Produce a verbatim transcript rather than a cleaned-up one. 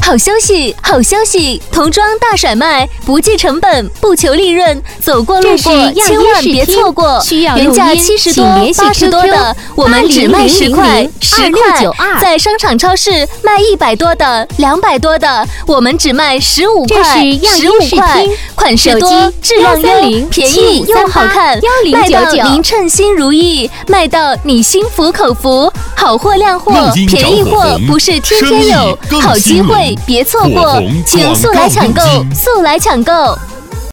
好消息，好消息！童装大甩卖，不计成本，不求利润，走过路过千万别错过。原价七十多、八十多的，我们只卖十块，十块。在商场、超市卖一百多的、两百多的，我们只卖十五块，十五块。款式多，质量优，便宜又好看，卖到您称心如意，卖到你心服口服。好货量货，便宜货不是天天有，好机会别错过，请速来抢购，速来抢购。